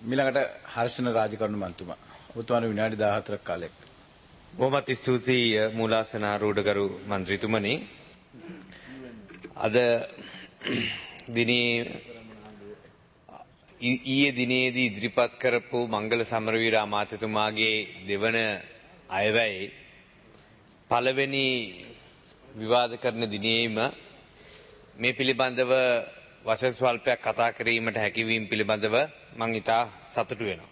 මිළඟට හර්ෂණ රාජකරණ මන්තුමා ඔබතුමාට විනාඩි 14ක් කාලයක්. බොහොමත් ස්තුතියි මූලාසනාරූඪකරු මන්ත්‍රීතුමනි. අද ඊයේ දිනේදී ඉදිරිපත් කරපු මංගල සමරවීර අමාත්‍යතුමාගේ දෙවන අයවැය පළවෙනි විවාද කරන දිනේම මේ පිළිබඳව වචන ස්වල්පයක් කතා කිරීමට හැකියවීම පිළිබඳව මම ඉතා සතුටු වෙනවා.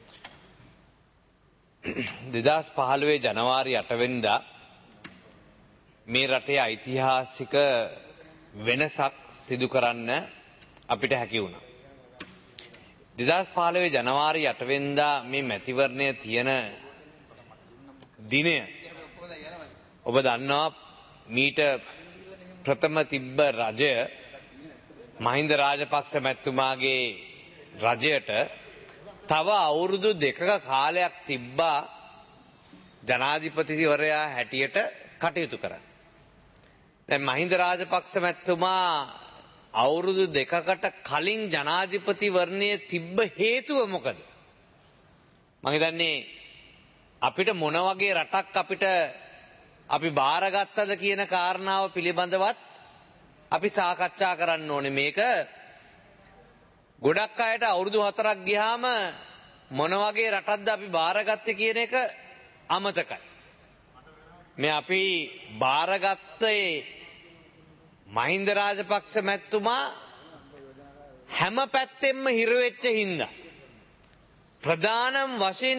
2015 ජනවාරි 8 වෙනිදා මේ රටේ ඓතිහාසික වෙනසක් සිදු කරන්න අපිට හැකි වුණා. 2015 ජනවාරි 8 වෙනිදා මේ මැතිවරණය තියෙන දිනය ඔබ දන්නවා මීට ප්‍රථම තිබ්බ රජය මහින්ද රාජපක්ෂ මැතිතුමාගේ රජයට තව අවුරුදු 2ක කාලයක් තිබ්බා ජනාධිපතිවරයා හැටියට කටයුතු කරන්න. දැන් මහින්ද රාජපක්ෂ මැතිතුමා අවුරුදු 2කට කලින් ජනාධිපතිවරණයේ තිබ්බ හේතුව මොකද? මම හිතන්නේ අපිට මොන වගේ රටක් අපි බාරගත්තද කියන කාරණාව පිළිබඳවත් අපි සාකච්ඡා කරන්න ඕනේ. මේක ගොඩක් අයට අවුරුදු 4ක් ගියාම මොන වගේ රටක්ද අපි බාරගත්තේ කියන එක අමතකයි. මේ අපි බාරගත්තේ මහින්ද රාජපක්ෂ මැතිතුමා හැම පැත්තෙම හිර වෙච්ච හින්දා. ප්‍රධානම් වශයෙන්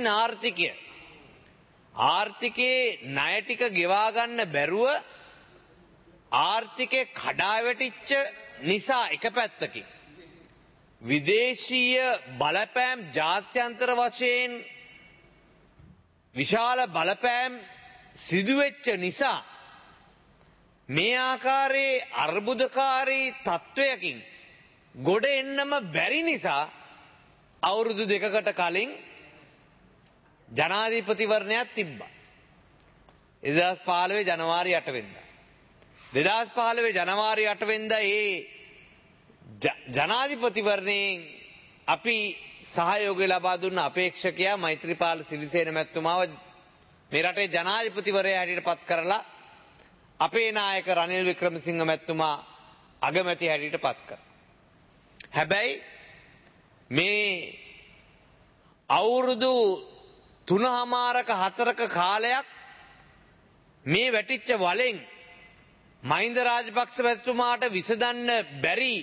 ආර්ථිකයේ ණය ටික ගෙවා ගන්න බැරුව ආර්ථිකේ කඩාවැටිච්ච නිසා එක පැත්තකින් විදේශීය බලපෑම් ජාත්‍යන්තර වශයෙන් විශාල බලපෑම් සිදුවෙච්ච නිසා මේ ආකාරයේ අර්බුදකාරී තත්ත්වයකින් ගොඩ එන්නම බැරි නිසා අවුරුදු 2කට කලින් ජනාධිපතිවරණයක් තිබ්බා. 2015 ජනවාරි 8 වෙනිදා. 2015 ජනවාරි 8 වෙනිදා ඒ ජනාධිපතිවරණයෙන් අපි සහයෝගය ලබා දුන්න අපේක්ෂකයා මෛත්‍රීපාල සිරිසේන මැතිතුමාව මේ රටේ ජනාධිපතිවරයා හැටියට පත් කරලා අපේ නායක රනිල් වික්‍රමසිංහ මැතිතුමා අගමැති හැටියට පත් කරා. හැබැයි මේ අවුරුදු 3මාරක 4ක කාලයක් මේ වැටිච්ච වලෙන් මහින්ද රාජපක්ෂ මැතිතුමාට විසඳන්න බැරි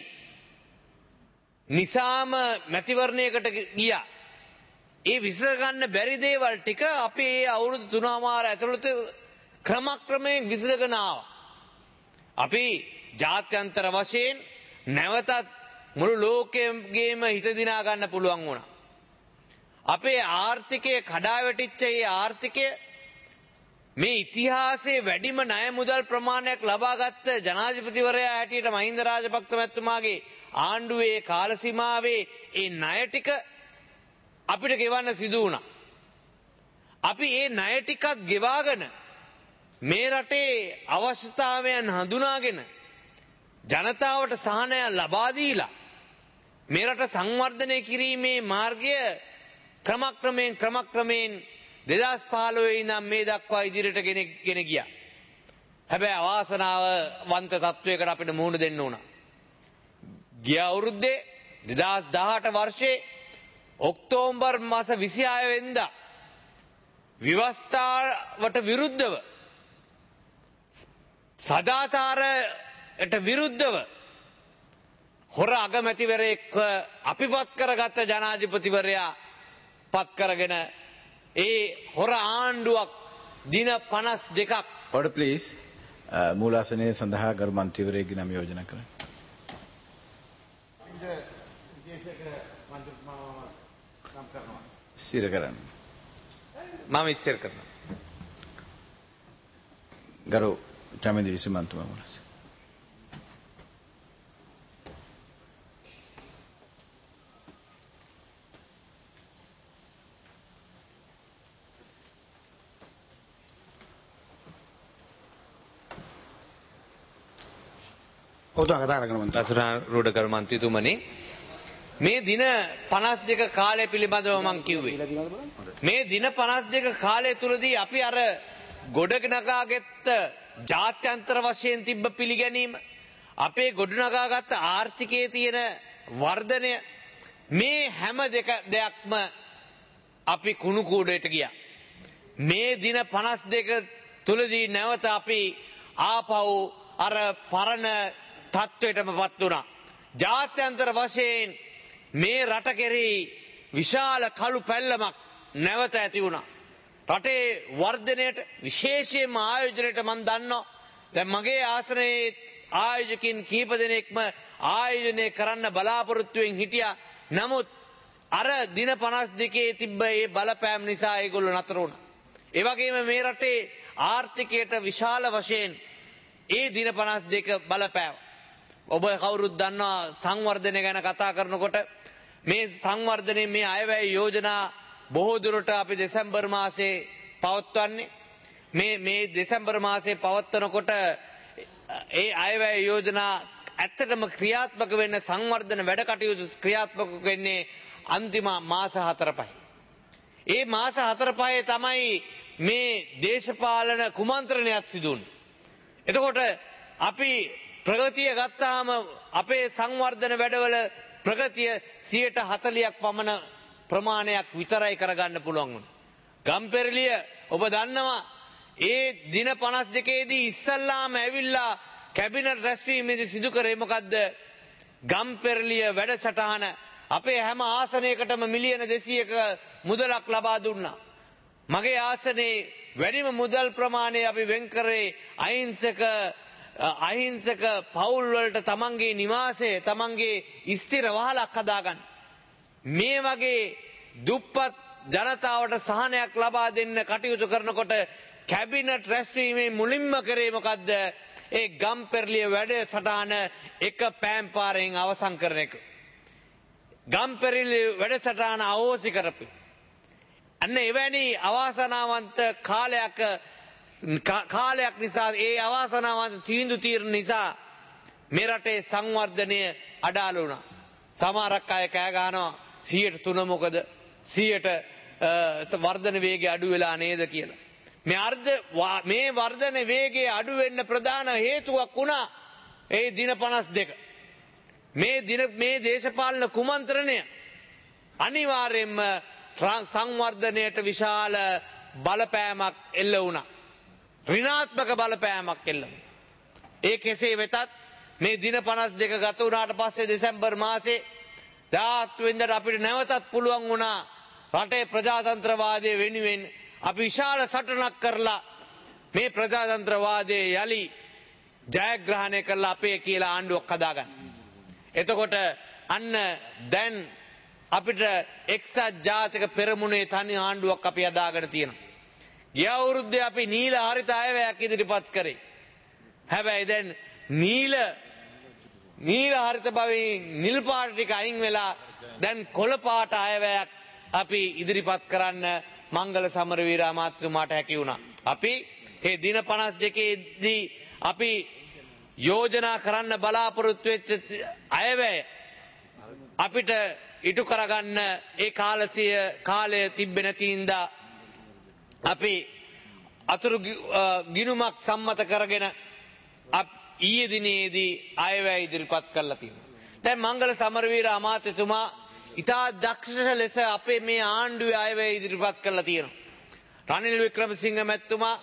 නිසාම මැතිවරණයකට ගියා. ඒ විසඳ ගන්න බැරි දේවල් ටික අපේ අවුරුදු 3මාර ඇතුළත ක්‍රමක්‍රමයෙන් විසඳගෙන ආවා. අපි ජාත්‍යන්තර වශයෙන් නැවතත් මුළු ලෝකයේම හිත දිනා ගන්න පුළුවන් වුණා. අපේ ආර්ථිකය කඩාවැටිච්ච ඒ ආර්ථිකය මේ ඉතිහාසයේ වැඩිම ණය මුදල් ප්‍රමාණයක් ලබාගත් ජනාධිපතිවරයා හැටියට මහින්ද රාජපක්ෂ මැතිතුමාගේ ආණ්ඩුවේ කාල සීමාවේ ඒ ණය ටික අපිට ගෙවන්න සිදු වුණා. අපි ඒ ණය ටිකත් ගෙවාගෙන මේ රටේ අවශ්‍යතාවයන් හඳුනාගෙන ජනතාවට සහනය ලබා දීලා මේ රට සංවර්ධනය කිරීමේ මාර්ගය ක්‍රමක්‍රමයෙන් 2015 ඉඳන් මේ දක්වා ඉදිරියට ගෙන ගියා. හැබැයි අවාසනාවන්ත තත්වයකට අපිට මුහුණ දෙන්න උනා. ගිය අවුරුද්දේ 2018 වර්ෂයේ ඔක්තෝබර් මාස 26 වෙනිදා විවස්ථාවට විරුද්ධව සදාචාරයට විරුද්ධව හොර අගමැතිවරයෙක් අපි පත් කරගත්ත ජනාධිපතිවරයා පත් කරගෙන ඒ හොර ආණ්ඩුවක් දින 52ක් order please මූලාසනයේ සඳහා ගරු මන්ත්‍රීවරයෙක්ගේ නම යෝජනා කරන්න. ස්ථිර කරන්න. මම ඉස්සර කරනවා. ගරු චමින්ද විසමන්තුමා මුලස. රූඪකරු මන්ත්‍රීතුමනි මේ දින 52 කාලය පිළිබඳව මම කිව්වේ. මේ දින 52 කාලය තුලදී අපි අර ගොඩනගාගත්ත ජාත්‍යන්තර වශයෙන් තිබ්බ පිළිගැනීම, අපේ ගොඩනගාගත්ත ආර්ථිකයේ තියෙන වර්ධනය, මේ හැම දෙයක්ම අපි කුණු කූඩයට ගියා. මේ දින 52 තුලදී නැවත අපි ආපහු අර පරණ තත්වයටමපත් වුණා. ජාත්‍යන්තර වශයෙන් මේ රට කෙරෙහි විශාල කළු පැල්ලමක් නැවත ඇති වුණා. රටේ වර්ධනයට විශේෂයෙන්ම ආයෝජනයට මම දන්නවා. දැන් මගේ ආසනයේ ආයෝජකින් කීප දෙනෙක්ම ආයෝජනය කරන්න බලාපොරොත්තුවෙන් හිටියා. නමුත් අර දින 52 තිබ්බ ඒ බලපෑම් නිසා ඒගොල්ලෝ නතර වුණා. ඒ වගේම මේ රටේ ආර්ථිකයට විශාල වශයෙන් ඒ දින 52 බලපෑව. ඔබ කවුරුත් දන්නවා සංවර්ධනය ගැන කතා කරනකොට මේ සංවර්ධනයේ මේ අයවැය යෝජනා බොහෝ දුරට අපි දෙසැම්බර් මාසේ පවත්වන්නේ. මේ දෙසැම්බර් මාසේ පවත්වනකොට ඒ අයවැය යෝජනා ඇත්තටම ක්‍රියාත්මක වෙන්න, සංවර්ධන වැඩ කටයුතු ක්‍රියාත්මක වෙන්නේ අන්තිම මාස 4-5. ඒ මාස 4-5 තමයි මේ දේශපාලන කුමන්ත්‍රණයක් සිදුවුනේ. එතකොට අපි ප්‍රගතිය ගත්තාම අපේ සංවර්ධන වැඩවල ප්‍රගතිය 40%ක් පමණ ප්‍රමාණයක් විතරයි කරගන්න පුළුවන් වුණා. ගම්පෙරළිය ඔබ දන්නවා ඒ දින 52දී ඉස්සල්ලාම ඇවිල්ලා කැබිනට් රැස්වීමේදී සිදු කරේ මොකද්ද? ගම්පෙරළිය වැඩසටහන අපේ හැම ආසනයකටම මිලියන 200ක මුදලක් ලබා දුන්නා. මගේ ආසනයේ වැඩිම මුදල් ප්‍රමාණය අපි වෙන් කරේ අහිංසක පවුල් වලට තමන්ගේ නිවාසය, තමන්ගේ ස්ථිර වහලක් හදාගන්න. මේ වගේ දුප්පත් ජනතාවට සහනයක් ලබා දෙන්න කටයුතු කරනකොට කැබිනට් රැස්වීමේ මුලින්ම කරේ මොකද්ද? ඒ ගම්පෙරළිය වැඩසටහන එක පෑම් පාරෙන් අවසන් කරන එක. ගම්පෙරළිය වැඩසටහන අවෝසි කරපු. අන්න එවැනි අවාසනාවන්ත කාලයක් නිසා, ඒ අවාසනාවන්ත තීන්දුව తీරන නිසා මේ රටේ සංවර්ධනය අඩාල වුණා. සමහරක් අය කෑ ගහනවා 103 මොකද 100ට වර්ධන වේගය අඩු වෙලා නේද කියලා. මේ වර්ධන වේගය අඩු වෙන්න ප්‍රධාන හේතුවක් වුණා ඒ දින 52. මේ දේශපාලන කුමන්ත්‍රණය අනිවාර්යයෙන්ම සංවර්ධනයට විශාල බලපෑමක් එල්ල වුණා. ඍණාත්මක බලපෑමක් එල්ල වුණා. ඒ කෙසේ වෙතත් මේ දින 52 ගත වුණාට පස්සේ දෙසැම්බර් මාසේ 17 වෙනිදාට අපිට නැවතත් පුළුවන් වුණා රටේ ප්‍රජාතන්ත්‍රවාදය වෙනුවෙන් අපි විශාල සටනක් කරලා මේ ප්‍රජාතන්ත්‍රවාදයේ යලි ජයග්‍රහණය කරලා අපේ කියලා ආණ්ඩුවක් හදාගන්න. එතකොට අන්න දැන් අපිට එක්සත් ජාතික පෙරමුණේ තනි ආණ්ඩුවක් අපි හදාගෙන තියෙනවා. ගිය අවුරුද්දේ අපි නීල හරිත අයවැයක් ඉදිරිපත් කරේ. හැබැයි දැන් නීල හරිත බවින් නිල් පාට ටික අයින් වෙලා දැන් කොළ පාට අයවැයක් අපි ඉදිරිපත් කරන්න මංගල සමරවීර අමාත්‍යතුමාට හැකි වුණා. අපි මේ දින 52දී අපි යෝජනා කරන්න බලාපොරොත්තු වෙච්ච අයවැය අපිට ඉටු කරගන්න ඒ කාලය තිබෙන්නේ නැති හින්දා අපි අතුරු ගිණුමක් සම්මත කරගෙන ඊයේ දිනේදී අයවැය ඉදිරිපත් කරලා තියෙනවා. දැන් මංගල සමරවීර අමාත්‍යතුමා ඉතා දක්ෂ ලෙස අපේ මේ ආණ්ඩුවේ අයවැය ඉදිරිපත් කරලා තියෙනවා. රනිල් වික්‍රමසිංහ මැතිතුමා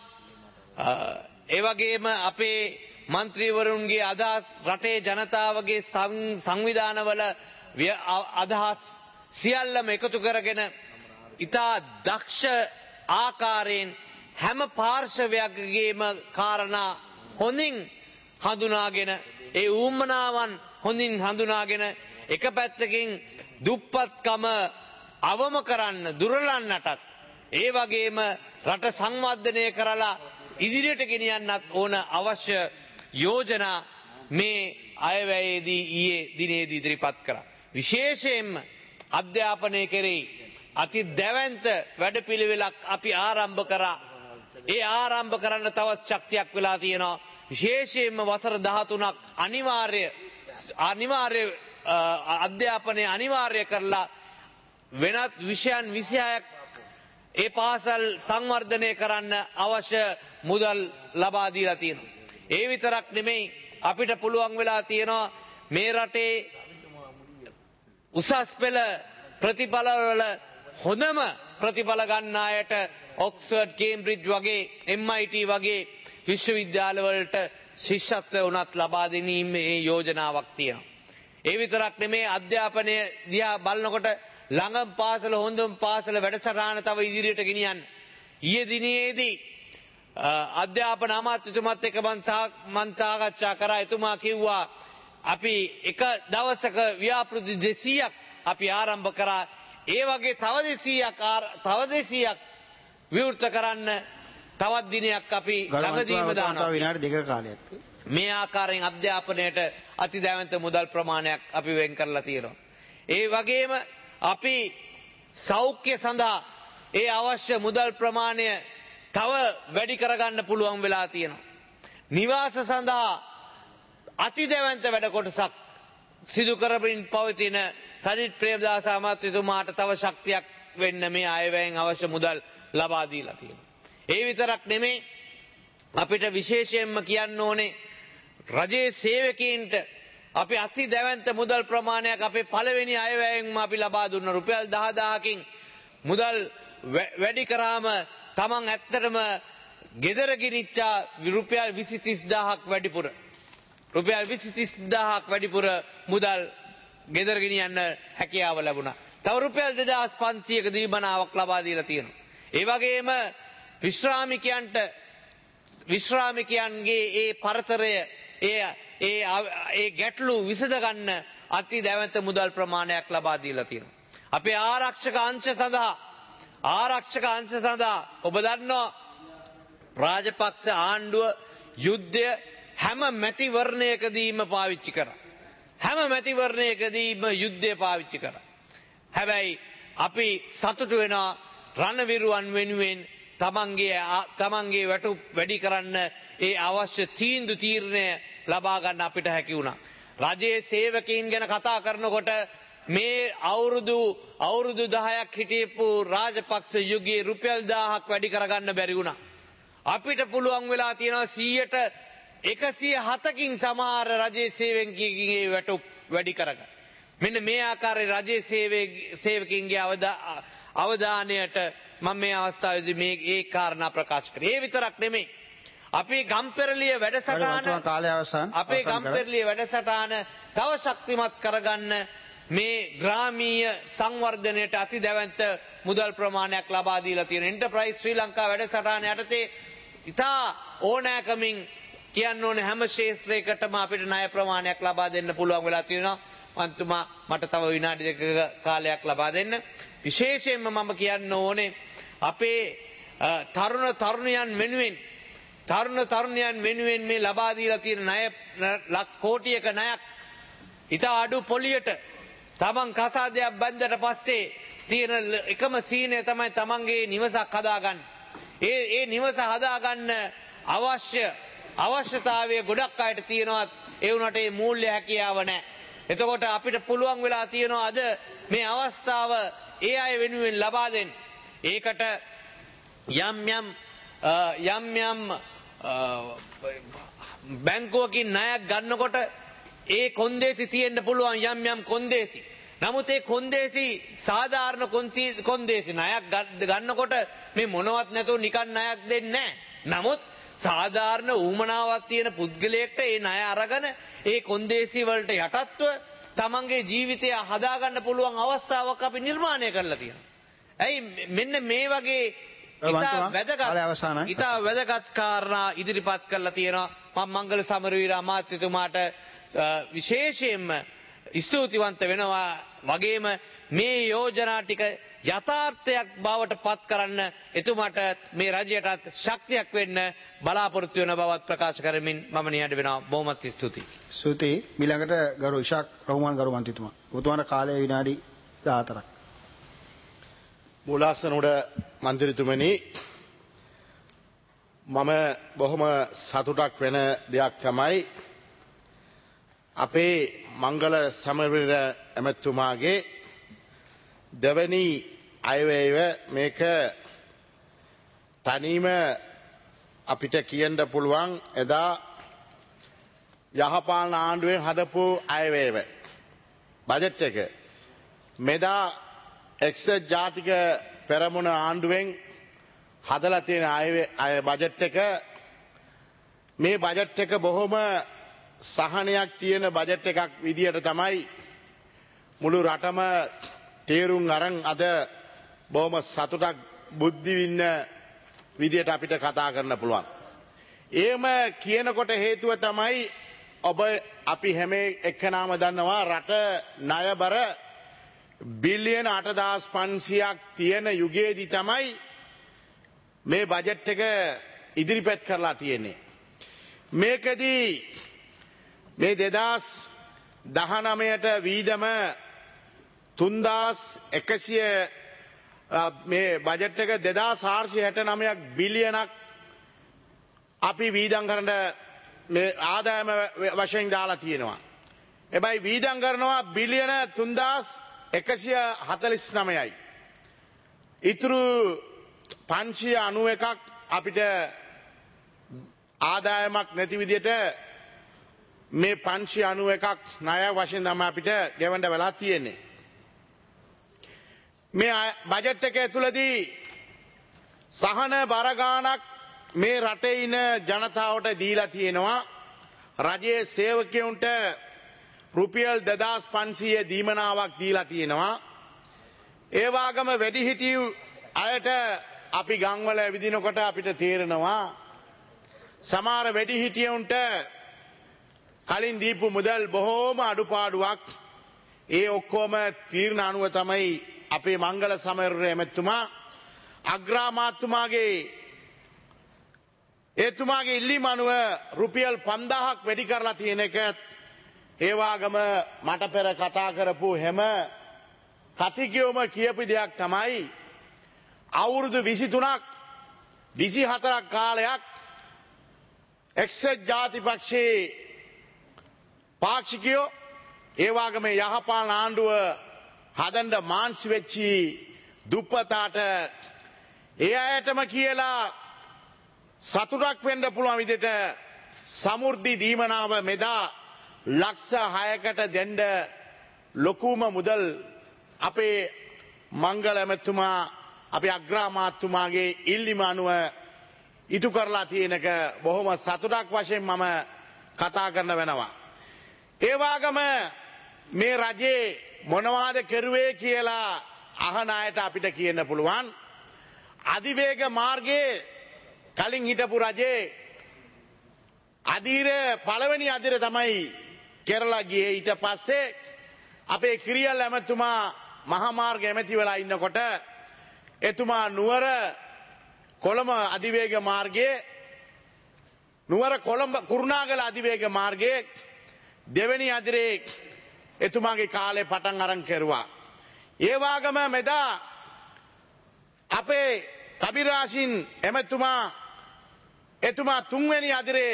ඒ වගේම අපේ മന്ത്രിවරුන්ගේ අදහස්, රටේ ජනතාවගේ සංවිධානවල අදහස් සියල්ලම එකතු කරගෙන ඉතා දක්ෂ ආකාරයෙන් හැම පාර්ශවයකගේම කාරණා හොඳින් හඳුනාගෙන, ඒ ඌමනාවන් හොඳින් හඳුනාගෙන එක පැත්තකින් දුප්පත්කම අවම කරන්න, දුරලන්නටත්, ඒ වගේම රට සංවර්ධනය කරලා ඉදිරියට ගෙනියන්නත් ඕන අවශ්‍ය යෝජනා මේ අයවැයේදී ඊයේ දිනේදී ඉදිරිපත් කරා. විශේෂයෙන්ම අධ්‍යාපනය කෙරෙහි අති දැවැන්ත වැඩපිළිවෙලක් අපි ආරම්භ කරා. ඒ ආරම්භ කරන්න තවත් ශක්තියක් වෙලා තියෙනවා. විශේෂයෙන්ම වසර 13ක් අනිවාර්ය අධ්‍යාපනය අනිවාර්ය කරලා වෙනත් විෂයන් 26ක් ඒ පාසල් සංවර්ධනය කරන්න අවශ්‍ය මුදල් ලබා දීලා තියෙනවා. ඒ විතරක් නෙමෙයි අපිට පුළුවන් වෙලා තියෙනවා මේ රටේ උසස් පෙළ ප්‍රතිඵල වල හොඳම ප්‍රතිඵල ගන්න අයට ඔක්ස්ෆර්ඩ් කේම්බ්‍රිජ් වගේ MIT වගේ විශ්වවිද්‍යාල වලට ශිෂ්‍යත්වය උනත් ලබා දෙනීමේ යෝජනාවක් තියෙනවා. ඒ විතරක් නෙමේ අධ්‍යාපනය දිහා බලනකොට ළඟම පාසල හොඳම පාසල වැඩසටහන තව ඉදිරියට ගෙනියන්න. ඊයේ දිනේදී අධ්‍යාපන අමාත්‍යතුමත් එක්ක මම සාකච්ඡා කරා. එතුමා කිව්වා අපි එක දවසක ව්‍යාපෘති 200ක් අපි ආරම්භ කරා. ඒ වගේ තව 200ක් විවෘත කරන්න තවත් දිනයක් අපි ළඟදීම දානවා. විනාඩි 2ක කාලයක්. මේ ආකාරයෙන් අධ්‍යාපනයට අතිදැවැන්ත මුදල් ප්‍රමාණයක් අපි වෙන් කරලා තියෙනවා. ඒ වගේම අපි සෞඛ්‍ය සඳහා ඒ අවශ්‍ය මුදල් ප්‍රමාණය තව වැඩි කරගන්න පුළුවන් වෙලා තියෙනවා. නිවාස සඳහා අතිදැවැන්ත වැඩ කොටසක් සිදු කරමින් පවතින සජිත් ප්‍රේමදාස අමාත්‍යතුමාට තව ශක්තියක් වෙන්න මේ අයවැයෙන් අවශ්‍ය මුදල් ලබා දීලා තියෙනවා. ඒ විතරක් නෙමේ අපිට විශේෂයෙන්ම කියන්න ඕනේ රජයේ සේවකීන්ට අපි අති දැවැන්ත මුදල් ප්‍රමාණයක් අපේ පළවෙනි අයවැයෙන්ම අපි ලබා දුන්න රුපියල් 10000කින් මුදල් වැඩි කරාම තමන් ඇත්තටම ගෙදර ගෙනිච්චා රුපියල් 20000ක් වැඩිපුර රුපියල් 20000ක් වැඩිපුර මුදල් ගෙදර ගෙනියන්න හැකියාව ලැබුණා. තව රුපියල් 2500ක දීමනාවක් ලබා දීලා තියෙනවා. ඒ වගේම විශ්‍රාමිකයන්ගේ ඒ පරතරය ඒ ගැටලු විසඳගන්න අති දැවැන්ත මුදල් ප්‍රමාණයක් ලබා දීලා තියෙනවා. අපේ ආරක්ෂක අංශ සඳහා ඔබ දන්නවා රාජපක්ෂ ආණ්ඩුව යුද්ධය හැම මැතිවරණයකදීම පාවිච්චි කරා. හැම මැතිවරණයකදීම යුද්ධය පාවිච්චි කරා. හැබැයි අපි සතුටු වෙනවා රණවිරුවන් වෙනුවෙන් තමන්ගේ වැටුප් වැඩි කරන්න ඒ අවශ්‍ය තීරණය ලබා ගන්න අපිට හැකි වුණා. රජයේ සේවකයින් ගැන කතා කරනකොට මේ අවුරුදු 10ක් හිටියපු රාජපක්ෂ යුගයේ රුපියල් 1000ක් වැඩි කරගන්න බැරි වුණා. අපිට පුළුවන් වෙලා තියෙනවා 107කින් සමහර රජයේ සේවකයින්ගේ වැටුප් වැඩි කරගන්න. මෙන්න මේ ආකාරයේ රජයේ සේවකයින්ගේ අවධානයට මම මේ අවස්ථාවේදී මේ ඒ කාරණා ප්‍රකාශ කරේ. ඒ විතරක් නෙමෙයි. අපේ ගම්පෙරළිය වැඩසටහන තව ශක්තිමත් කරගන්න මේ ග්‍රාමීය සංවර්ධනයට අති දැවැන්ත මුදල් ප්‍රමාණයක් ලබා දීලා තියෙන එන්ටර්ප්‍රයිස් ශ්‍රී ලංකා වැඩසටහන යටතේ ඉතා ඕනෑකමින් කියන්න ඕනේ හැම ක්ෂේත්‍රයකටම අපිට ණය ප්‍රමාණයක් ලබා දෙන්න පුළුවන් වෙලා තියෙනවා. මන්තුමා මට තව විනාඩි 2ක කාලයක් ලබා දෙන්න. විශේෂයෙන්ම මම කියන්න ඕනේ අපේ තරුණයන් වෙනුවෙන් මේ ලබා දීලා තියෙන ණය ලක් කෝටියක ණයක් ඉතා අඩු පොලියට තමන් කසාදයක් බැන්දට පස්සේ තියෙන එකම සීනය තමයි තමන්ගේ නිවසක් හදාගන්න. ඒ නිවස හදාගන්න අවශ්‍යතාවය ගොඩක් අයට තියෙනවා. ඒ වුණාට ඒ මූල්‍ය හැකියාව නැහැ. එතකොට අපිට පුළුවන් වෙලා තියෙනවා අද මේ අවස්ථාව ඒ අය වෙනුවෙන් ලබා දෙන්න. ඒකට යම් බැංකුවකින් ණයක් ගන්නකොට ඒ කොන්දේසි තියෙන්න පුළුවන් යම් කොන්දේසි. නමුත් ඒ කොන්දේසි සාධාරණ කොන්දේසි ණයක් ගන්නකොට මේ මොනවත් නැතුව නිකන් ණයක් දෙන්නේ නැහැ. නමුත් සාධාරණ ඌමනාවක් තියෙන පුද්ගලයෙක්ට ඒ ණය අරගෙන ඒ කොන්දේසි වලට යටත්ව තමන්ගේ ජීවිතය හදාගන්න පුළුවන් අවස්ථාවක් අපි නිර්මාණය කරලා තියෙනවා. ඇයි මෙන්න මේ වගේ ඉතා වැදගත් කාරණා ඉදිරිපත් කරලා තියෙනවා. මම මංගල සමරවීර අමාත්‍යතුමාට විශේෂයෙන්ම ස්තුතිවන්ත වෙනවා. වගේම මේ යෝජනා ටික යථාර්ථයක් බවට පත් කරන්න එතුමාට මේ රජයටත් ශක්තියක් වෙන්න බලාපොරොත්තු වෙන බවත් ප්‍රකාශ කරමින් මම නිහඬ වෙනවා. බොහොමත් ස්තුතියි. ස්තුතියි. ඊළඟට ගරු ඉෂාක් රහ්මාන් ගරු මන්ත්‍රීතුමා. ඔබතුමාට කාලය විනාඩි 14ක්. මූලාසනෝඩ මන්ත්‍රීතුමනි, මම බොහොම සතුටක් වෙන දෙයක් තමයි අපේ මංගල සමරවීර ඇමතුමාගේ දෙවැනි අයවැයව මේක තනීම අපිට කියන්න පුළුවන් එදා යහපාලන ආණ්ඩුවෙන් හදපු අයවැයව බජට් එක මෙදා එක්සත් ජාතික පෙරමුණ ආණ්ඩුවෙන් හදලා තියෙන අය බජට් එක මේ බජට් එක බොහොම සහනයක් තියෙන බජට් එකක් විදියට තමයි මුළු රටම තේරුම් අරන් අද බොහොම සතුටක් බුද්ධි වින්න විදියට අපිට කතා කරන්න පුළුවන්. එහෙම කියනකොට හේතුව තමයි ඔබ අපි හැම එක්කෙනාම දන්නවා රට ණයබර බිලියන 8500ක් තියෙන යුගයේදී තමයි මේ බජට් එක ඉදිරිපත් කරලා තියෙන්නේ. මේකදී මේ 2019ට වීදම 3100 මේ බජට් එක 2469ක් බිලියනක් අපි වීදම් කරන්න මේ ආදායම වශයෙන් දාලා තියෙනවා. හැබැයි වීදම් කරනවා බිලියන 3149යි. ඊටු 591ක් අපිට ආදායමක් නැති විදිහට මේ 591ක් ණය වශයෙන් තමයි අපිට ගෙවන්න වෙලා තියෙන්නේ. මේ බජට් එක ඇතුළතදී සහන බර ගාණක් මේ රටේ ඉන ජනතාවට දීලා තියෙනවා. රජයේ සේවකයන්ට රුපියල් 2500 දීමනාවක් දීලා තියෙනවා. ඒ වගේම වැඩිහිටියු අයට අපි ගම්වල ඇවිදිනකොට අපිට තේරෙනවා සමහර වැඩිහිටියන්ට කලින් දීපු මුදල් බොහෝම අඩුපාඩුවක්. ඒ ඔක්කොම තීරණ අනුව තමයි අපේ මංගල සමරවීර ඇමතුමා අග්‍රාමාත්‍යතුමාගේ එතුමාගේ ඉල්ලීම අනුව රුපියල් 5000ක් වැඩි කරලා තියෙන එක ඒ වගේම මට පෙර කතා කරපු හැම කතිකයෝම කියපු දෙයක් තමයි අවුරුදු 23ක් 24ක් කාලයක් එක්සත් ජාතිපක්ෂයේ පාක්ෂිකයෝ ඒ වගේම යහපාලන ආණ්ඩුව හදන්න මාන්සි වෙච්චි දුප්පතාට ඒ අයටම කියලා සතුටක් වෙන්න පුළුවන් විදිහට සමෘද්ධි දීමනාව මෙදා ලක්ෂ 6කට දෙන්න ලොකුම මුදල් අපේ මංගල ඇමතුමා අපේ අග්‍රාමාත්‍යතුමාගේ ඉල්ලීම අනුව ඉටු කරලා තියෙනක බොහොම සතුටක් වශයෙන් මම කතා කරන වෙනවා. ඒ වගේම මේ රජේ මොනවාද කරුවේ කියලා අහන අයට අපිට කියන්න පුළුවන් අධිවේග මාර්ගයේ කලින් හිටපු රජේ අධීර පළවෙනි අධීර තමයි කෙරලා ගියේ. ඊට පස්සේ අපේ කිරියල් ඇමතුමා මහා මාර්ග ඇමති වෙලා ඉන්නකොට එතුමා නුවර කොළඹ අධිවේග මාර්ගයේ නුවර කොළඹ කුරුණාගල අධිවේග මාර්ගයේ දෙවෙනි අධිරේ එතුමාගේ කාලේ පටන් අරන් කෙරුවා. ඒ වගේම මෙදා අපේ කබිරාසින් එතුමා තුන්වෙනි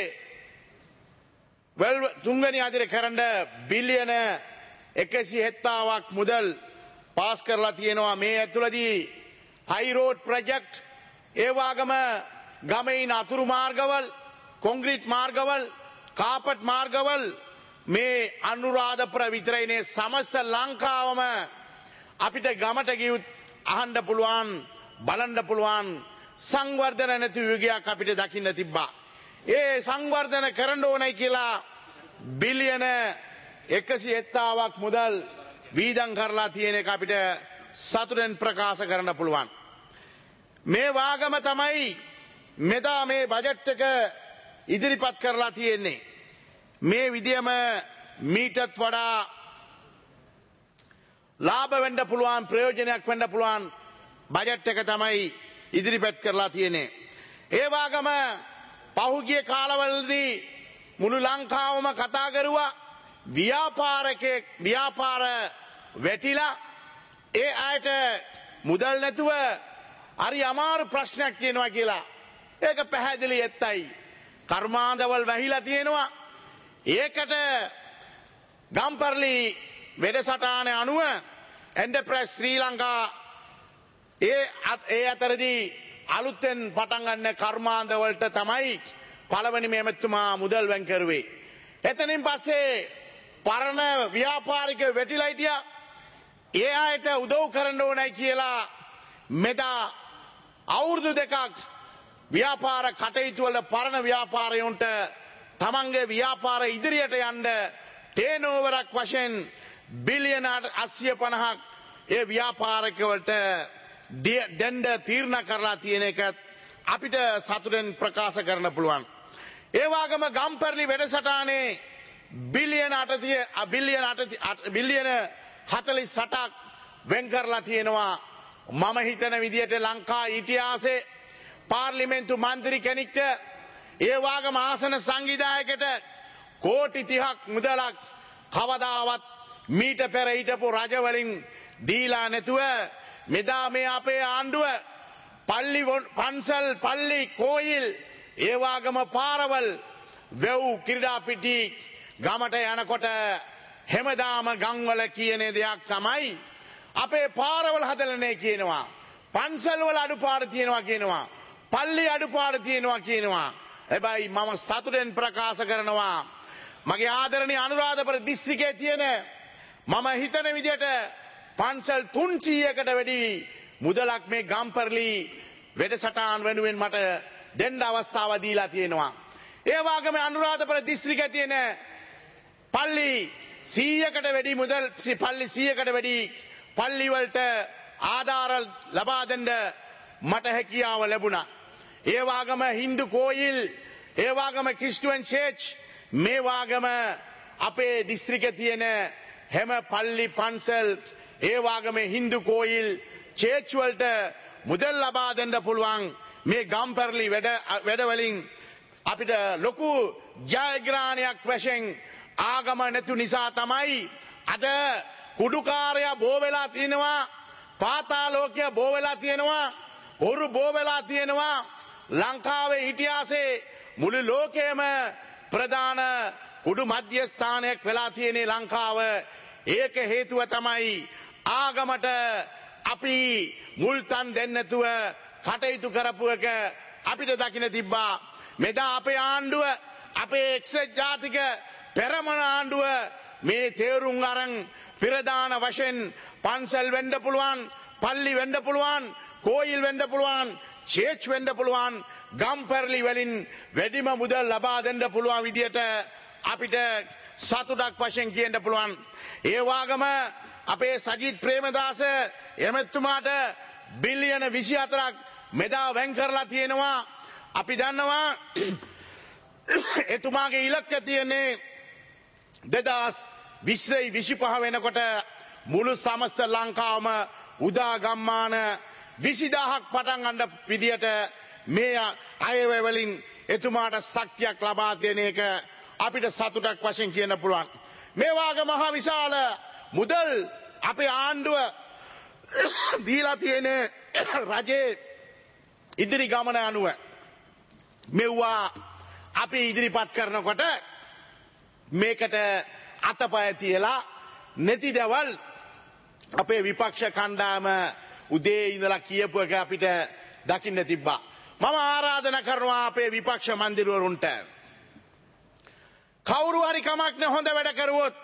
අධිරේ කරන්න බිලියන 170ක් මුදල් පාස් කරලා තියෙනවා. මේ ඇතුළතදී හයි රෝඩ් ප්‍රොජෙක්ට් ඒ වගේම ගමයින් අතුරු මාර්ගවල් කොන්ක්‍රීට් මාර්ගවල් කාපට් මාර්ගවල් මේ අනුරාධපුර විතරයිනේ සමස්ත ලංකාවම අපිට ගමට ගියුත් අහන්න පුළුවන් බලන්න පුළුවන් සංවර්ධන නැති යුගයක් අපිට දකින්න තිබ්බා. ඒ සංවර්ධන කරන්න ඕනයි කියලා බිලියන 170ක් මුදල් වීදම් කරලා තියෙන එක අපිට සතුටෙන් ප්‍රකාශ කරන්න පුළුවන්. මේ වාගම තමයි මෙදා මේ බජට් එක ඉදිරිපත් කරලා තියෙන්නේ. මේ විදියම මීටත් වඩා ලාභ වෙන්න පුළුවන් ප්‍රයෝජනයක් වෙන්න පුළුවන් බජට් එක තමයි ඉදිරිපත් කරලා තියෙන්නේ. ඒ වගේම පහුගිය කාලවලදී මුළු ලංකාවම කතා කරුවා ව්‍යාපාර වැටිලා ඒ අයට මුදල් නැතුව හරි අමාරු ප්‍රශ්නයක් තියෙනවා කියලා. ඒක පැහැදිලි ඇත්තයි. කර්මාන්තවල වැහිලා තියෙනවා. ඒකට ගම්පරලි වැඩසටහන අනුව එන්ටර්ප්‍රයිස් ශ්‍රී ලංකා ඒ අතරදී අලුතෙන් පටන් ගන්න කර්මාන්ත වලට තමයි පළවෙනි මෙමෙතුමා මුදල් වැන් කරුවේ. එතනින් පස්සේ පරණ ව්‍යාපාරික වෙටිලා හිටියා. ඒ අයට උදව් කරන්න ඕනයි කියලා මෙදා අවුරුදු දෙකක් ව්‍යාපාර කටයුතු වල පරණ ව්‍යාපාරයන්ට තමන්ගේ ව්‍යාපාර ඉදිරියට යන්න ටර්න් ඕවරක් වශයෙන් බිලියන 850ක් ඒ ව්‍යාපාරිකවලට දෙන්න තීරණ කරලා තියෙන එක අපිට සතුටෙන් ප්‍රකාශ කරන්න පුළුවන්. ඒ වගේම ගම්පරලි වැඩසටහනේ බිලියන 48ක් වෙන් කරලා තියෙනවා. මම හිතන විදියට ලංකා ඉතිහාසයේ පාර්ලිමේන්තු මන්ත්‍රී කෙනෙක්ට ඒ වගේම ආසන සංවිධායකට කෝටි 30ක් මුදලක් කවදාවත් මීට පෙර හිටපු රජ වලින් දීලා නැතුව මෙදා මේ අපේ ආණ්ඩුව පන්සල් පල්ලි කෝයිල් ඒ වගේම පාරවල් වැව් ක්‍රීඩා පිටි ගමට යනකොට හැමදාම ගම්වල කියන දෙයක් තමයි අපේ පාරවල් හදලනේ කියනවා. පන්සල් වල අඩුපාඩු තියෙනවා කියනවා. පල්ලි අඩුපාඩු තියෙනවා කියනවා. හැබැයි මම සතුටෙන් ප්‍රකාශ කරනවා මගේ ආදරණීය අනුරාධපුර දිස්ත්‍රික්කයේ තියෙන මම හිතන විදියට පන්සල් 300කට වැඩි මුදලක් මේ ගම්පරලි වැඩසටහන් වෙනුවෙන් මට දෙන්න අවස්ථාව දීලා තියෙනවා. ඒ වගේම අනුරාධපුර දිස්ත්‍රික්කයේ තියෙන පල්ලි 100කට වැඩි මුදල් පල්ලි 100කට වැඩි පල්ලි වලට ආධාර ලබා දෙන්න මට හැකියාව ලැබුණා. ඒ වගේම Hindu කෝයිල් ඒ වගේම ක්‍රිස්තියානි චර්ච් මේ වගේම අපේ දිස්ත්‍රික්කයේ තියෙන හැම පල්ලි පන්සල් ඒ වගේම Hindu කෝයිල් චර්ච් වලට මුදල් ලබා දෙන්න පුළුවන් මේ ගම්පරලි වැඩ වලින් අපිට ලොකු ජයග්‍රහණයක් වශයෙන් ආගම නැතු නිසා තමයි අද කුඩුකාරයා බෝ වෙලා තියෙනවා, පාතාලෝකය බෝ වෙලා තියෙනවා, හොරු බෝ වෙලා තියෙනවා. ලංකාවේ ඉතිහාසයේ මුළු ලෝකයේම ප්‍රධාන කුඩු මධ්‍යස්ථානයක් වෙලා තියෙන ලංකාව. ඒක හේතුව තමයි ආගමට අපි මුල් තන් දෙන්නේ නැතුව කටයුතු කරපු එක අපිට දකින්න තිබ්බා. මෙදා අපේ ආණ්ඩුව අපේ එක්සත් ජාතික පෙරමුණ ආණ්ඩුව මේ තේරුම් අරන් ප්‍රධාන වශයෙන් පන්සල් වෙන්න පුළුවන්, පල්ලි වෙන්න පුළුවන්, කෝයිල් වෙන්න පුළුවන්, චර්ච් වෙන්න පුළුවන්, ගම්පරලි වලින් වැඩිම මුදල් ලබා දෙන්න පුළුවන් විදියට අපිට සතුටක් වශයෙන් කියන්න පුළුවන්. ඒ වගේම අපේ සජිත් ප්‍රේමදාස එමෙතුමාට බිලියන 24ක් මෙදා වෙන් කරලා තියෙනවා. අපි දන්නවා එතුමාගේ ඉලක්කය තියෙන්නේ 2025 වෙනකොට මුළු සමස්ත ලංකාවම උදා ගම්මාන 20000ක් පටන් ගන්න විදියට මේ අයවැය වලින් එතුමාට ශක්තියක් ලබා දෙන එක අපිට සතුටක් වශයෙන් කියන්න පුළුවන්. මේ වාගේ මහා විශාල මුදල් අපේ ආණ්ඩුව දීලා තියෙන රජයේ ඉදිරි ගමන අනුව මෙව්වා අපි ඉදිරිපත් කරනකොට මේකට අතපය තියලා නැති දවල් අපේ විපක්ෂ කණ්ඩායම උදේ ඉඳලා කියපු එක අපිට දකින්න තිබ්බා. මම ආරාධනා කරනවා අපේ විපක්ෂ මන්ත්‍රීවරුන්ට කවුරු හරි කමක් නැ හොඳ වැඩ කරුවොත්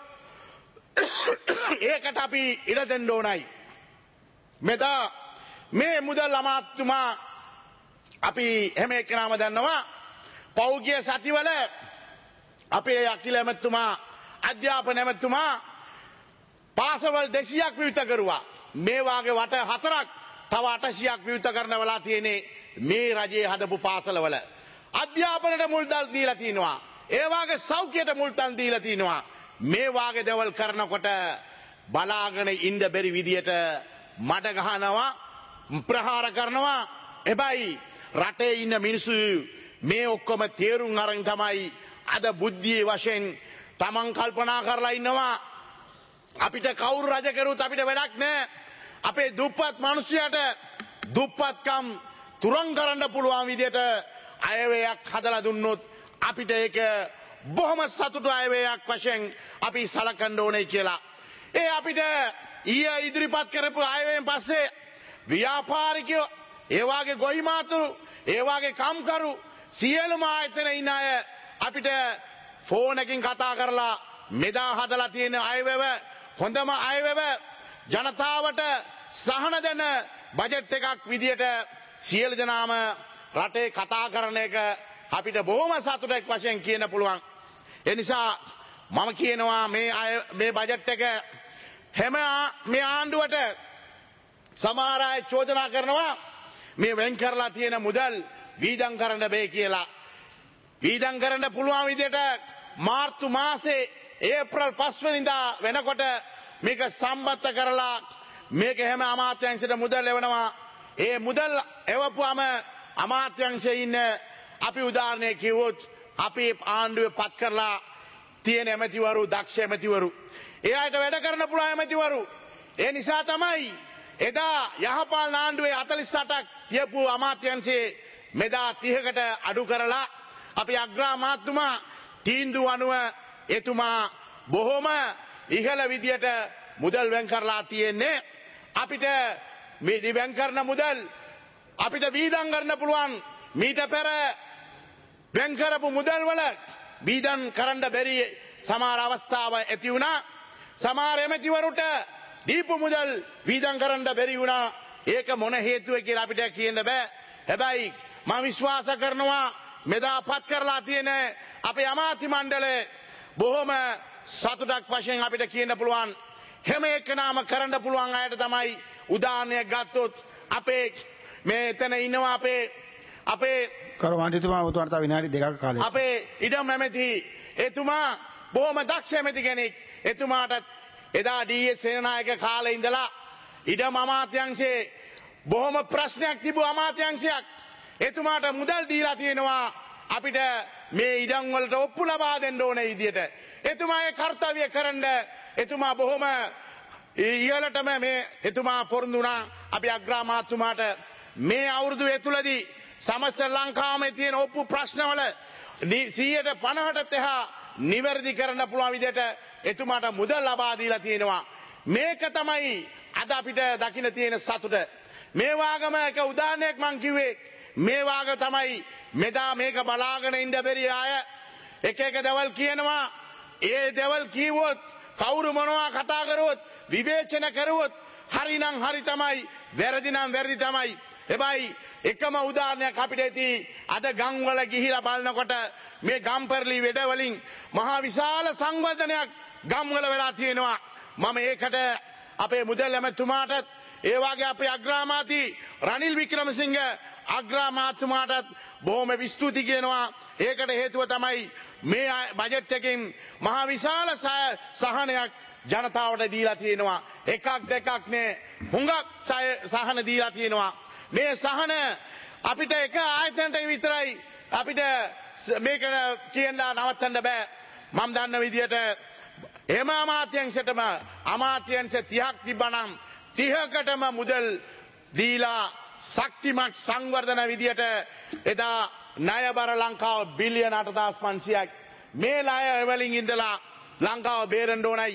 ඒකට අපි ඉඩ දෙන්න ඕනයි. මෙදා මේ මුදල් අමාත්‍යතුමා අපි හැම එකනම දන්නවා පෞද්ගලික සතිවල අපේ අකිල ඇමතුමා අධ්‍යාපන ඇමතුමා පාසවල් 200ක් විවෘත කරුවා. මේ වාගේ වට 4ක් තව 800ක් විවෘත කරන වෙලා තියෙන්නේ මේ රජයේ හදපු පාසලවල. අධ්‍යාපනයට මුල්තල් දීලා තිනවා. ඒ වාගේ සෞඛ්‍යයට මුල්තල් දීලා තිනවා. මේ වාගේ දේවල් කරනකොට බලාගෙන ඉන්න බැරි විදියට මඩ ගහනවා, ප්‍රහාර කරනවා. හැබැයි රටේ ඉන්න මිනිස්සු මේ ඔක්කොම තේරුම් අරන් තමයි අද බුද්ධියේ වශයෙන් තමන් කල්පනා කරලා ඉන්නවා. අපිට කවුරු රජ කරුත් අපිට වැඩක් නැහැ. අපේ දුප්පත් මිනිස්සුන්ට දුප්පත්කම් තුරන් කරන්න පුළුවන් විදියට අයවැයක් හදලා දුන්නොත් අපිට ඒක බොහොම සතුටු අයවැයක් වශයෙන් අපි සලකන්න ඕනේ කියලා. ඒ අපිට ඊය ඉදිරිපත් කරපු අයවැයෙන් පස්සේ ව්‍යාපාරිකයෝ, ඒ වාගේ ගොවි මාතුරු, ඒ වාගේ කම්කරු සියලුම ආයතන ඉන්න අය අපිට ෆෝන් එකකින් කතා කරලා මෙදා හදලා තියෙන අයවැව හොඳම අයවැව ජනතාවට සහන දෙන බජට් එකක් විදියට සියලු දෙනාම රටේ කතා කරන එක අපිට බොහොම සතුටක් වශයෙන් කියන්න පුළුවන්. ඒ නිසා මම කියනවා මේ බජට් එක හැම මේ ආණ්ඩුවට සමහර අය චෝදනා කරනවා මේ වෙන් කරලා තියෙන මුදල් වීදම් කරන්න බෑ කියලා. වීදම් කරන්න පුළුවන් විදියට මාර්තු මාසේ ඒප්‍රල් 5 වෙනිදා වෙනකොට මේක සම්බන්ධ කරලා මේක හැම අමාත්‍යාංශයට මුදල් එවනවා. ඒ මුදල් එවපුවම අමාත්‍යාංශයේ ඉන්න අපි උදාහරණයක් කිව්වොත් අපි ආණ්ඩුවේ පත් කරලා තියෙන ඇමතිවරු, දක්ෂ ඇමතිවරු, ඒ අයට වැඩ කරන්න පුළුවන් ඇමතිවරු. ඒ නිසා තමයි එදා යහපාලන ආණ්ඩුවේ 48ක් තියපු අමාත්‍යාංශයේ මෙදා 30කට අඩු කරලා අපි අග්‍රාමාත්‍යතුමා තීන්දුව අනුව එතුමා බොහොම ඉහළ විදියට මුදල් වෙන් කරලා තියෙන්නේ. අපිට මේ වෙන් කරන මුදල් අපිට වීදම් කරන්න පුළුවන්. මීට පෙර වෙන් කරපු මුදල් වල වීදම් කරන්න බැරි සමහර අවස්ථාව ඇති වුණා. සමහර එමෙතිවරුන්ට දීපු මුදල් වීදම් කරන්න බැරි වුණා. ඒක මොන හේතුව කියලා අපිට කියන්න බෑ. හැබැයි මම විශ්වාස කරනවා මෙදා පත් කරලා තියෙන අපේ අමාත්‍ය මණ්ඩලය බොහොම සතුටක් වශයෙන් අපිට කියන්න පුළුවන්. හැම එකනම කරන්න පුළුවන් අයට තමයි උදාහරණයක් ගත්තොත් අපේ මේ එතන ඉන්නවා අපේ ගරු මන්ත්‍රීතුමා ඔබතුමාට තව විනාඩි 2ක කාලයක්. අපේ ඉඩම් ඇමති එතුමා බොහොම දක්ෂ ඇමති කෙනෙක්. එතුමාට එදා ඩී.එස්. සේනානායක කාලේ ඉඳලා ඉඩම් අමාත්‍යාංශයේ බොහොම ප්‍රශ්නයක් තිබු අමාත්‍යාංශයක්. එතුමාට මුදල් දීලා තියෙනවා අපිට මේ ඉඩම් වලට ඔප්පු ලබා දෙන්න ඕනේ විදියට. එතුමා ඒ කාර්යය කරන්න එතුමා බොහොම ඉහළටම මේ එතුමා පොරොන්දු වුණා. අපි අග්‍රාමාත්‍යතුමාට මේ අවුරුදු ඇතුළතදී සමස්ත ලංකාවේ තියෙන ඔප්පු ප්‍රශ්නවල 150ට එහා නිවැරදි කරන්න පුළුවන් විදියට එතුමාට මුදල් ලබා දීලා තියෙනවා. මේක තමයි අද අපිට දකින්න තියෙන සතුට. මේ වාගම එක උදාහරණයක් මං කිව්වේ. මේ වාග තමයි මෙදා මේක බලාගෙන ඉන්න බැරි අය එක දවල් කියනවා. ඒ දවල් කීවොත් කවුරු මොනවා කතා කරුවොත් විවේචන කරුවොත් හරිනම් හරි තමයි, වැරදිනම් වැරදි තමයි. හැබැයි එකම උදාහරණයක් අපිට ඇති. අද ගම්වල ගිහිලා බලනකොට මේ ගම්පරලි වැඩ වලින් මහා විශාල සංවර්ධනයක් ගම්වල වෙලා තියෙනවා. මම ඒකට අපේ මුදල් ඇමතුමාටත් ඒ වගේ අපේ අග්‍රාමාත්‍ය රනිල් වික්‍රමසිංහ අග්‍රාමාත්‍යතුමාටත් බොහොම ස්තුති කියනවා. ඒකට හේතුව තමයි මේ බජට් එකෙන් මහා විශාල සහනයක් ජනතාවට දීලා තියෙනවා. එකක් දෙකක් නේ, හුඟක් සහන දීලා තියෙනවා. මේ සහන අපිට එක ආයතනට විතරයි අපිට මේක කියන්න නවත්තන්න බෑ. මම දන්න විදියට එහෙම අමාත්‍යංශයටම අමාත්‍යංශ 30ක් තිබ්බනම් 30කටම මුදල් දීලා ශක්තිමත් සංවර්ධන විදියට එදා ණයබර ලංකාව බිලියන 8500ක් මේ ණය වලින් ඉඳලා ලංකාව බේරෙන්න ඕනයි.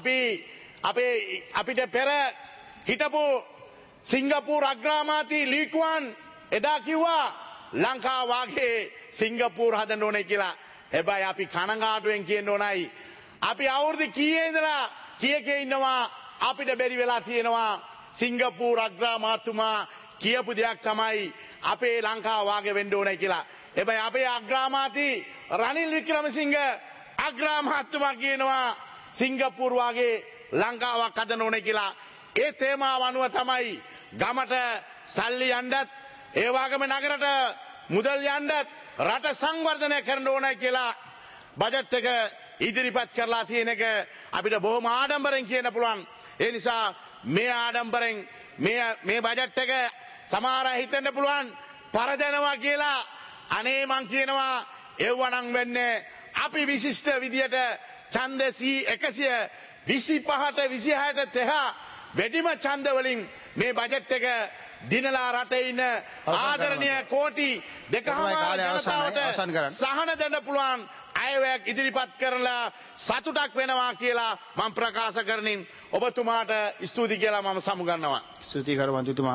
අපිට පෙර හිටපු සිංගප්පූරු අග්‍රාමාත්‍ය ලී කුවාන් එදා කිව්වා ලංකාව වාගේ සිංගප්පූරු හදන්න ඕනේ කියලා. හැබැයි අපි කනගාටුවෙන් කියන්න ඕනයි අපි අවුරුදු කීයේ ඉඳලා කීයක ඉන්නවා අපිට බැරි වෙලා තියෙනවා. සිංගප්පූරු අග්‍රාමාත්‍යතුමා කියපු දෙයක් තමයි අපේ ලංකාව වාගේ වෙන්න ඕනේ කියලා. හැබැයි අපේ අග්‍රාමාත්‍ය රනිල් වික්‍රමසිංහ අග්‍රාමාත්‍යතුමා කියනවා සිංගප්පූරු වාගේ ලංකාවක් හදන්න ඕනේ කියලා. ඒ තේමාව අනුව තමයි ගමට සල්ලි යන්නත් ඒ වගේම නගරට මුදල් යන්නත් රට සංවර්ධනය කරන්න ඕනේ කියලා බජට් එක ඉදිරිපත් කරලා තියෙන එක අපිට බොහොම ආඩම්බරෙන් කියන්න පුළුවන්. ඒ නිසා මේ ආඩම්බරෙන් මේ බජට් එක සමහර අය හිතන්න පුළුවන් පරදනවා කියලා. අනේ මං කියනවා එව්වනම් වෙන්නේ අපි විශිෂ්ට විදියට ඡන්ද 125ට 26ට තෙහා වැඩිම ඡන්ද වලින් මේ බජට් එක දිනලා රටේ ඉන්න ආදරණීය කෝටි 2.5 ජනතාවට සහන දෙන්න පුළුවන් අය අයවැයක් ඉදිරිපත් කරලා සතුටක් වෙනවා කියලා මම ප්‍රකාශ කරනින් ඔබතුමාට ස්තුති කියලා මම සමුගන්නවා. ස්තුතියි ගරු මන්ත්‍රීතුමා.